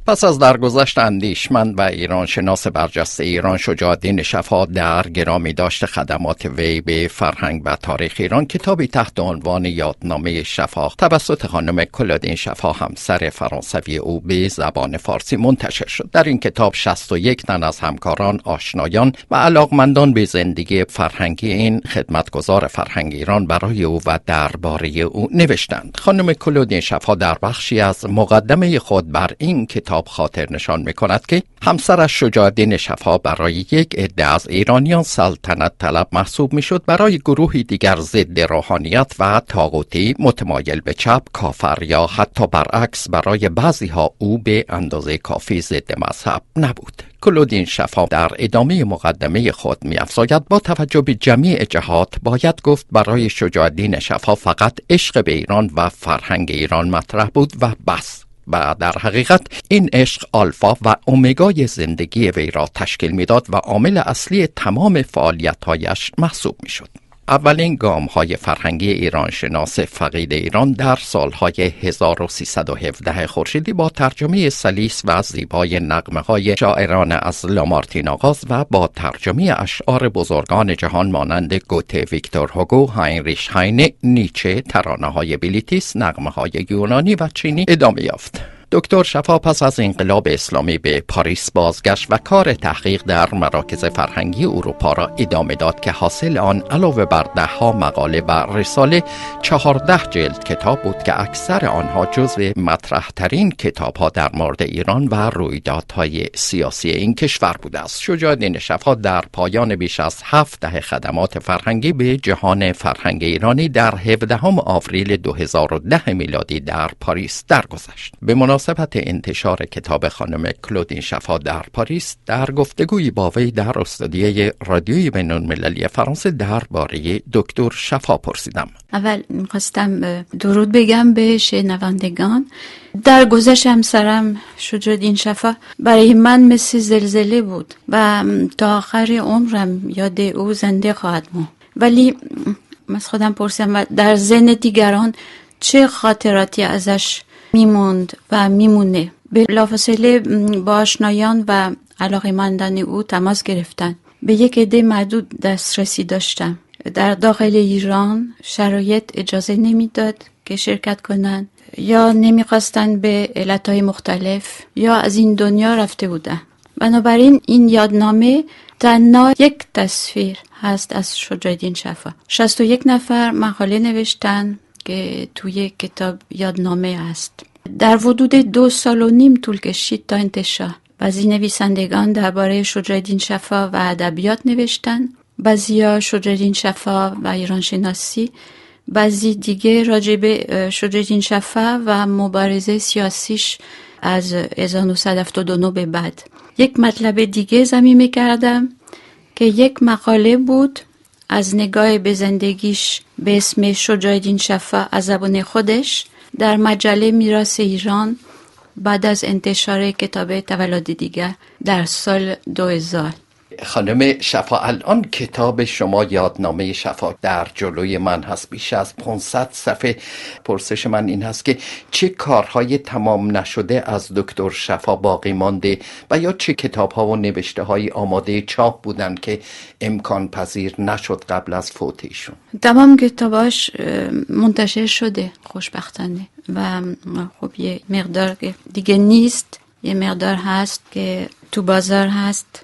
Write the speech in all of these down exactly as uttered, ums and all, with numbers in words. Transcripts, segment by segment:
پس از درگذشت اندیشمند و ایران شناس برجسته ایران شجاع‌الدین شفا در گرامی داشت خدمات وی به فرهنگ و تاریخ ایران، کتابی تحت عنوان یادنامه شفا توسط خانم کلودین شفا همسر فرانسوی او به زبان فارسی منتشر شد. در این کتاب شصت و یک تن از همکاران، آشنایان و علاقمندان به زندگی فرهنگی این خدمتگزار فرهنگ ایران برای او و درباره او نوشتند. خانم کلودین شفا در بخشی از مقدمه خود بر این کتاب خاطر نشان می‌کند که همسرش شجاع‌الدین شفا برای یک عده از ایرانیان سلطنت طلب محسوب می‌شد، برای گروهی دیگر ضد روحانیت و طاغوتی متمایل به چپ، کافر یا حتی برعکس برای بعضی‌ها او به اندازه کافی ضد مذهب نبود. کلودین شفا در ادامه مقدمه خود می‌افزاید با توجه به جمیع جهات باید گفت برای شجاع‌الدین شفا فقط عشق به ایران و فرهنگ ایران مطرح بود و بس. و در حقیقت این عشق آلفا و اومگای زندگی وی را تشکیل میداد و عامل اصلی تمام فعالیت‌هایش محسوب میشد. اولین گام‌های فرهنگی ایران شناس فقید ایران در سالهای هزار و سیصد و هفده خورشیدی با ترجمه سلیس و زیبای نغمه‌های شاعران از لامارتین آغاز و با ترجمه اشعار بزرگان جهان مانند گوته، ویکتور هوگو، هاینریش هاینه، نیچه، ترانه‌های بلیتیس، نغمه‌های یونانی و چینی ادامه یافت. دکتر شفا پس از انقلاب اسلامی به پاریس بازگشت و کار تحقیق در مراکز فرهنگی اروپا را ادامه داد که حاصل آن علاوه بر ده ها مقاله و رساله چهارده جلد کتاب بود که اکثر آنها جزو مطرح ترین کتاب ها در مورد ایران و رویدادهای سیاسی این کشور بوده است. شجاع‌الدین شفا در پایان بیش از هفت دهه خدمات فرهنگی به جهان فرهنگ ایرانی در هفدهم آوریل دو هزار و ده میلادی در پاریس درگذشت. به مناسبت انتشار کتاب خانم کلودین شفا در پاریس در گفتگویی با وی در استودیوی رادیوی بین‌المللی فرانسه درباره دکتر شفا پرسیدم. اول می‌خواستم درود بگم به شنوندگان. در گذشت همسرم شجاع‌الدین شفا برای من مثل زلزله بود و تا آخر عمرم یاد او زنده خواهد موند. ولی من خودم پرسیدم در ذهن دیگران چه خاطراتی ازش میموند و میمونه. بلافاصله با آشنایان و علاقه‌مندان او تماس گرفتن. به یک عده معدود دسترسی داشتم. در داخل ایران شرایط اجازه نمیداد که شرکت کنن، یا نمیخواستن به علتهای مختلف، یا از این دنیا رفته بودن. بنابراین این یادنامه تنها یک تصویر هست از شجاع‌الدین شفا. شصت و یک نفر مقاله نوشتن که توی کتاب یادنامه است. در حدود دو سال و نیم طول کشید تا انتشار. بعضی نویسندگان درباره شجاع‌الدین شفا و ادبیات نوشتن، بعضیا شجاع‌الدین شفا و ایران شناسی، بعضی دیگه راجع به شجاع‌الدین شفا و مبارزه سیاسیش از هزار و نهصد و هفتاد و نه به بعد. یک مطلب دیگه ضمیمه کردم که یک مقاله بود از نگاه به زندگیش به اسم شجاع‌الدین شفا از زبان خودش در مجله میراث ایران بعد از انتشار کتاب تولد دیگر در سال دو هزار. خانم شفا، الان کتاب شما یادنامه شفا در جلوی من هست، بیش از پانصد صفحه. پرسش من این هست که چه کارهای تمام نشده از دکتر شفا باقی مانده و یا چه کتاب‌ها و نوشته‌های آماده چاپ بودن که امکان پذیر نشد قبل از فوت ایشون؟ تمام کتاباش منتشر شده خوشبختانه و خب یه مقدار دیگه نیست، یه مقدار هست که تو بازار هست.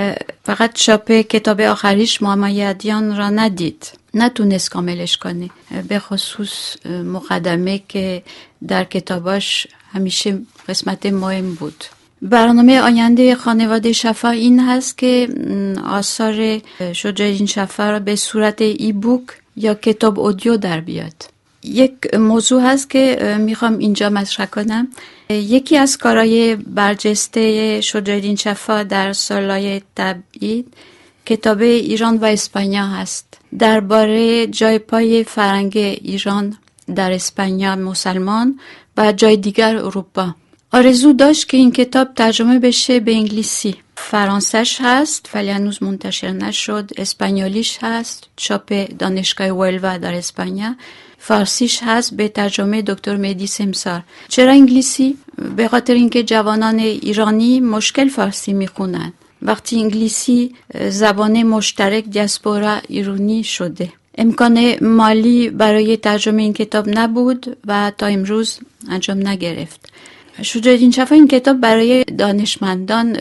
فقط چاپ کتاب آخریش معمای ادیان را ندید، نتونست کاملش کنه، به خصوص مقدمه که در کتاباش همیشه قسمت مهم بود. برنامه آینده خانواده شفا این هست که آثار شجاع‌الدین شفا را به صورت ای بوک یا کتاب اودیو در بیاد. یک موضوع هست که میخوام اینجا مطرح کنم. یکی از کارهای برجسته شجاع‌الدین شفا در سالهای تبعید کتاب ایران و اسپانیا هست، درباره جای پای فرهنگ ایران در اسپانیا مسلمان و جای دیگر اروپا. آرزو داشت که این کتاب ترجمه بشه به انگلیسی. فرانسش هست ولی هنوز منتشر نشد. اسپانیولیش هست، چاپ دانشگاه ویلوا در اسپانیا. فارسیش هست به ترجمه دکتر مهدی سمسار. چرا انگلیسی؟ به خاطر اینکه جوانان ایرانی مشکل فارسی میخونن. وقتی انگلیسی زبان مشترک دیاسپورا ایرانی شده، امکان مالی برای ترجمه این کتاب نبود و تا امروز انجام نگرفت. شجاع الدین شفا این کتاب برای دانشمندان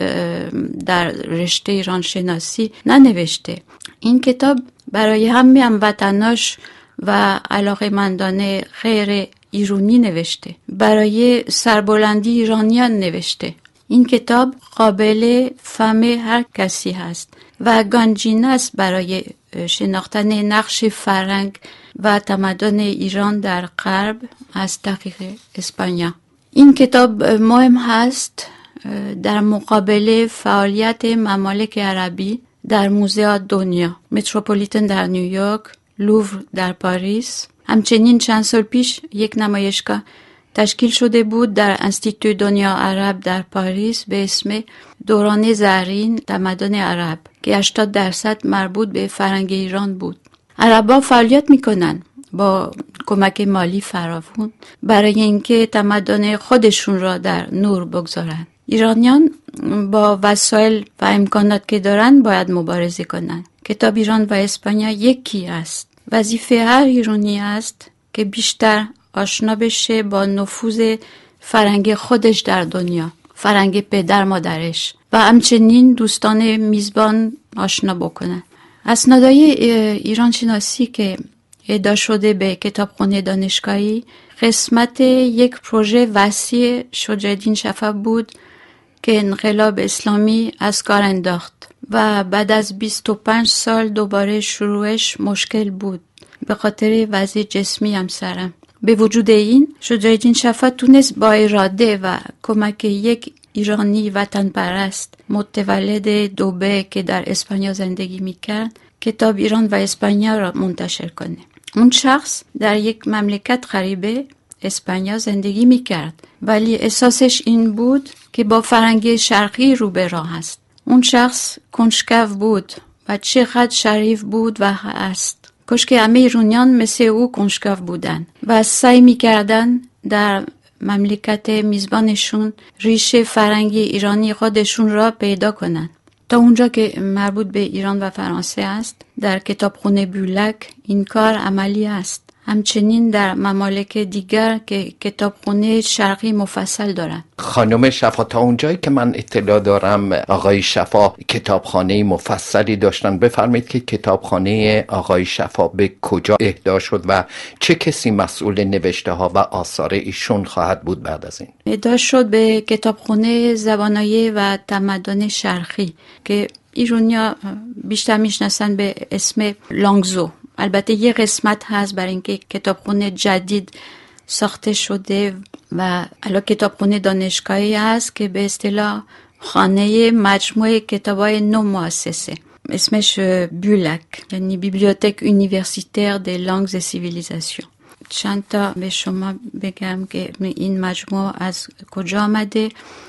در رشته ایران شناسی ننوشته. این کتاب برای همه هموطناش و علاقه‌مندان غیر ایرانی نوشته، برای سربلندی ایرانیان نوشته. این کتاب قابل فهم هر کسی هست و گنجینه است برای شناختن نقش فرهنگ و تمدن ایران در غرب از طریق اسپانیا. این کتاب مهم هست در مقابل فعالیت ممالک عربی در موزه دنیا، متروپولیتن در نیویورک، لوور در پاریس. همچنین چند سال پیش یک نمایشگاه تشکیل شده بود در انستیتو دنیا عرب در پاریس به اسم دوران زرین تمدن عرب که هشتاد درصد مربوط به فرهنگ ایران بود. عربا فعالیت میکنن با کمک مالی فراوان برای اینکه تمدن خودشون را در نور بگذارن. ایرانیان با وسایل و امکانات که دارن باید مبارزه کنن. کتاب ایران و اسپانیا یکی است. وظیفه هر ایرانی است که بیشتر آشنا بشه با نفوذ فرهنگ خودش در دنیا، فرهنگ پدر مادرش و همچنین دوستان میزبان آشنا بکنن. اسنادهای ایران شناسی که اهدا شده به کتابخانه دانشگاهی قسمت یک پروژه وسیع شجاع الدین شفا بود که انقلاب اسلامی از کار انداخت و بعد از بیست و پنج سال دوباره شروعش مشکل بود به خاطر وضع جسمی همسرم. به وجود این شجاع الدین شفا تونست با اراده و کمک یک ایرانی وطن پرست متولد دوبه که در اسپانیا زندگی میکرد کتاب ایران و اسپانیا را منتشر کنه. اون شخص در یک مملکت غریبه اسپانیا زندگی میکرد ولی احساسش این بود که با فرهنگ شرقی رو به راه است. اون شخص کنجکاو بود و چقدر شریف بود و هست. کاش که همه ایرانیان مثل او کنجکاو بودن و سعی میکردن در مملکت میزبانشون ریشه فرهنگی ایرانی خودشون را پیدا کنن. تا اونجا که مربوط به ایران و فرانسه است، در کتابخانه بولک این کار عملی است. همچنین در ممالک دیگر که کتابخانه شرقی مفصل دارند. خانم شفا، تا اونجایی که من اطلاع دارم آقای شفا کتابخانه مفصلی داشتن. بفرمایید که کتابخانه آقای شفا به کجا اهدا شد و چه کسی مسئول نوشته ها و آثار ایشون خواهد بود بعد از این؟ اهدا شد به کتابخانه زبانهای و تمدن شرقی که ایرانیا بیشتر میشناسن به اسم لانگزو. البته یه قسمت هست برای اینکه کتابخونه جدید ساخته شده و الان کتابخونه دانشگاهی هست که به اصطلاح خانه مجموعه کتابای نو مؤسسه. اسمش بولک، یعنی بیبلیوتک یونیورسیتر دی لانگز سیویلیزاسیون. چند تا به شما بگم که این مجموعه از کجا آمده.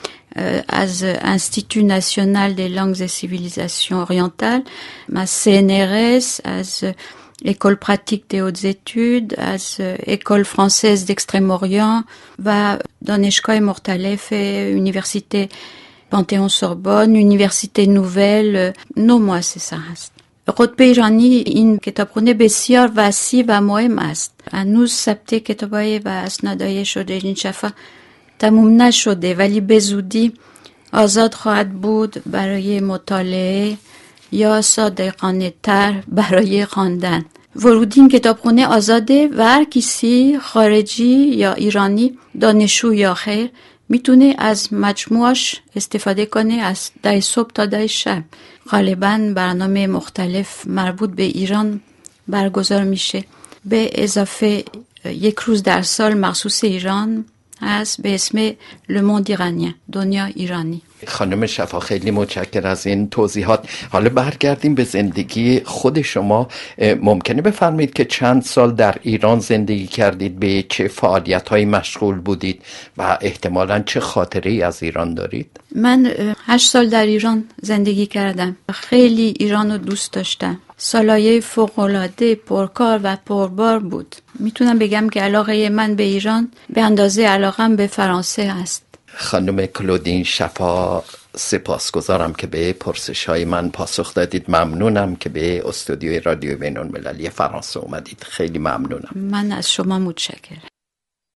از انستیتو ناسیونال دی لانگز سیویلیزاسیون اورینتال، از سی ان ار اس، از École pratique des hautes études، از École française d'Extrême-Orient و دانشگاه مختلف، یونیورسیته پانتئون سوربن، یونیورسیته نوول، نو مؤسسه هست. قطب ایرانی این کتابخانه بسیار وسیع و مهم است. هنوز ثبت کتابای و اسنادهای شجاع الدین شفا تموم نشده ولی به زودی آزاد خواهد بود برای مطالعه یا صادقانه تر برای خواندن. ورودی این کتابخانه آزاده و هر کسی خارجی یا ایرانی، دانشجو یا خیر، میتونه از مجموعش استفاده کنه از ده صبح تا ده شب. غالباً برنامه مختلف مربوط به ایران برگزار میشه، به اضافه یک روز در سال مخصوص ایران هست به اسم لموند ایرانیان، دنیا ایرانی. خانم شفا خیلی متشکرم از این توضیحات. حالا برگردیم به زندگی خود شما. ممکنه بفرمایید که چند سال در ایران زندگی کردید، به چه فعالیت‌هایی مشغول بودید و احتمالاً چه خاطره‌ای از ایران دارید؟ من هشت سال در ایران زندگی کردم. خیلی ایران رو دوست داشتم. سالایه فوق‌العاده پرکار و پربار بود. میتونم بگم که علاقه من به ایران به اندازه علاقم به فرانسه است. خانم کلودین شفا، سپاسگزارم که به پرسش های من پاسخ دادید. ممنونم که به استودیوی رادیو بین‌المللی فرانسه اومدید. خیلی ممنونم. من از شما متشکرم.